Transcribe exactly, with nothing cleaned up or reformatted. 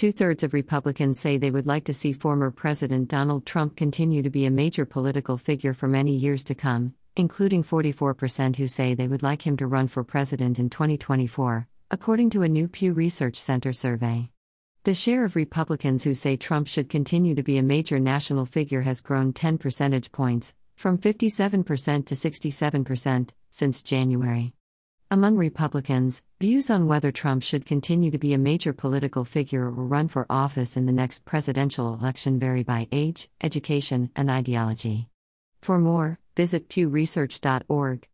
Two-thirds of Republicans say they would like to see former President Donald Trump continue to be a major political figure for many years to come, including forty-four percent who say they would like him to run for president in twenty twenty-four, according to a new Pew Research Center survey. The share of Republicans who say Trump should continue to be a major national figure has grown ten percentage points, from fifty-seven percent to sixty-seven percent, since January. Among Republicans, views on whether Trump should continue to be a major political figure or run for office in the next presidential election vary by age, education, and ideology. For more, visit pew research dot org.